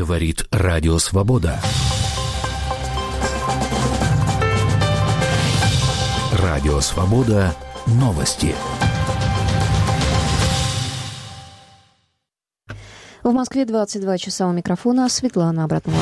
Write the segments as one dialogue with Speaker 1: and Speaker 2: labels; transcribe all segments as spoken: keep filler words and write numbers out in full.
Speaker 1: Говорит Радио Свобода. Радио Свобода. Новости.
Speaker 2: В Москве двадцать два часа, у микрофона Светлана Абратнова.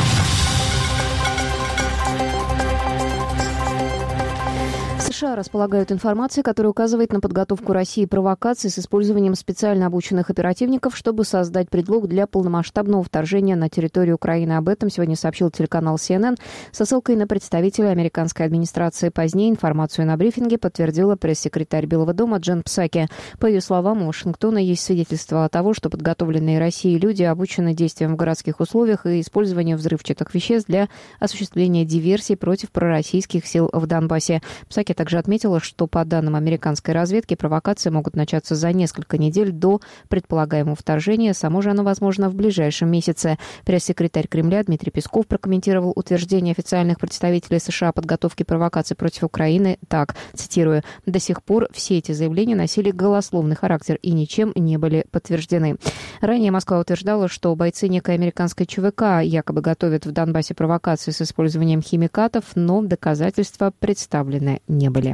Speaker 2: США располагают информацией, которая указывает на подготовку России провокаций с использованием специально обученных оперативников, чтобы создать предлог для полномасштабного вторжения на территорию Украины. Об этом сегодня сообщил телеканал си эн эн со ссылкой на представителя американской администрации. Позднее информацию на брифинге подтвердила пресс-секретарь Белого дома Джен Псаки. По ее словам, у Вашингтона есть свидетельство того, что подготовленные Россией люди обучены действиям в городских условиях и использованию взрывчатых веществ для осуществления диверсий против пророссийских сил в Донбассе. Псаки также отметила, что по данным американской разведки провокации могут начаться за несколько недель до предполагаемого вторжения. Само же оно возможно в ближайшем месяце. Пресс-секретарь Кремля Дмитрий Песков прокомментировал утверждение официальных представителей США о подготовке провокаций против Украины так, цитирую: «До сих пор все эти заявления носили голословный характер и ничем не были подтверждены». Ранее Москва утверждала, что бойцы некой американской ЧВК якобы готовят в Донбассе провокации с использованием химикатов, но доказательства представлены не были.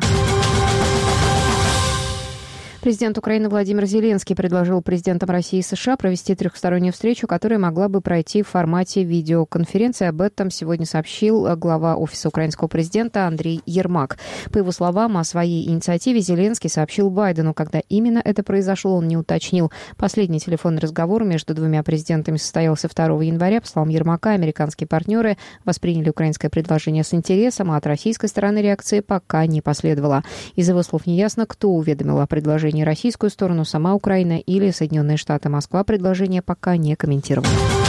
Speaker 2: Президент Украины Владимир Зеленский предложил президентам России и США провести трехстороннюю встречу, которая могла бы пройти в формате видеоконференции. Об этом сегодня сообщил глава Офиса украинского президента Андрей Ермак. По его словам, о своей инициативе Зеленский сообщил Байдену. Когда именно это произошло, он не уточнил. Последний телефонный разговор между двумя президентами состоялся второго января. По словам Ермака, американские партнеры восприняли украинское предложение с интересом, а от российской стороны реакции пока не последовало. Из его слов неясно, кто уведомил о предложении российскую сторону, сама Украина или Соединенные Штаты. Москва предложение пока не комментировала.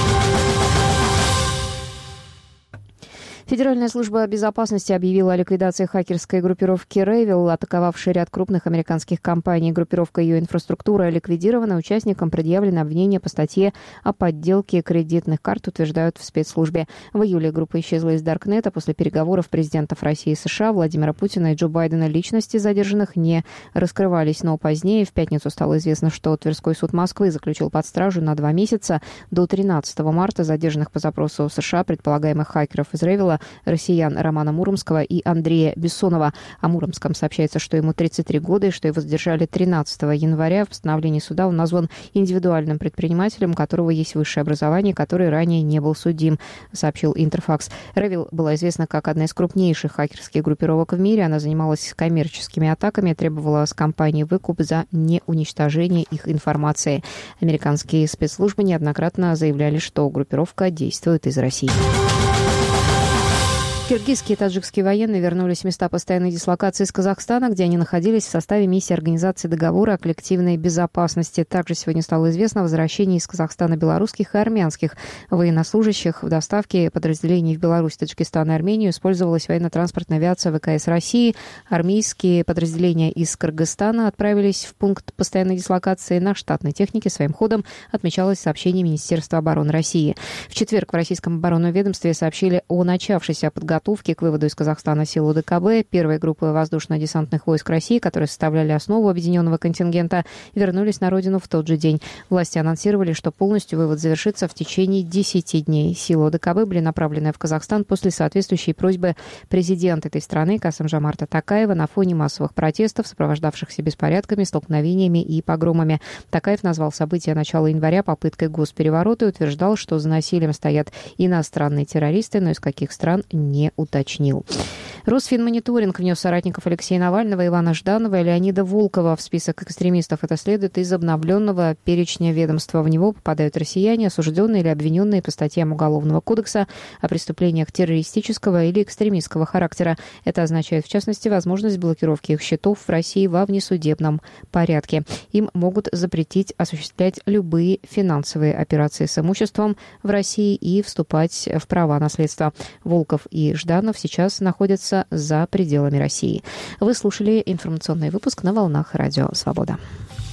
Speaker 2: Федеральная служба безопасности объявила о ликвидации хакерской группировки Revil, атаковавшей ряд крупных американских компаний. Группировка и ее инфраструктура ликвидирована. Участникам предъявлено обвинение по статье о подделке кредитных карт, утверждают в спецслужбе. В июле группа исчезла из Даркнета. После переговоров президентов России и США Владимира Путина и Джо Байдена личности задержанных не раскрывались. Но позднее, в пятницу, стало известно, что Тверской суд Москвы заключил под стражу на два месяца до тринадцатого марта задержанных по запросу США предполагаемых хакеров из Revil россиян Романа Муромского и Андрея Бессонова. О Муромском сообщается, что ему тридцать три года и что его задержали тринадцатого января. В постановлении суда он назван индивидуальным предпринимателем, у которого есть высшее образование, который ранее не был судим, сообщил Интерфакс. Revil была известна как одна из крупнейших хакерских группировок в мире. Она занималась коммерческими атаками, требовала с компаний выкуп за неуничтожение их информации. Американские спецслужбы неоднократно заявляли, что группировка действует из России. Киргизские и таджикские военные вернулись в места постоянной дислокации из Казахстана, где они находились в составе миссии Организации договора о коллективной безопасности. Также сегодня стало известно о возвращении из Казахстана белорусских и армянских военнослужащих. В доставке подразделений в Беларусь, Таджикистан и Армению использовалась военно-транспортная авиация ВКС России. Армейские подразделения из Кыргызстана отправились в пункт постоянной дислокации на штатной технике. Своим ходом отмечалось сообщение Министерства обороны России. В четверг в российском оборонном ведомстве сообщили о начавшейся подготовке подготовки к выводу из Казахстана сил ОДКБ. Первые группы воздушно-десантных войск России, которые составляли основу объединенного контингента, вернулись на родину в тот же день. Власти анонсировали, что полностью вывод завершится в течение десяти дней. Силы ОДКБ были направлены в Казахстан после соответствующей просьбы президента этой страны Касым-Жомарта Токаева на фоне массовых протестов, сопровождавшихся беспорядками, столкновениями и погромами. Токаев назвал события начала января попыткой госпереворота и утверждал, что за насилием стоят иностранные террористы, но из каких стран не уточнил. Росфинмониторинг внес соратников Алексея Навального, Ивана Жданова и Леонида Волкова в список экстремистов. Это следует из обновленного перечня ведомства. В него попадают россияне, осужденные или обвиненные по статьям Уголовного кодекса о преступлениях террористического или экстремистского характера. Это означает, в частности, возможность блокировки их счетов в России во внесудебном порядке. Им могут запретить осуществлять любые финансовые операции с имуществом в России и вступать в права наследства. Волков и Жданов сейчас находятся за пределами России. Вы слушали информационный выпуск на волнах Радио Свобода.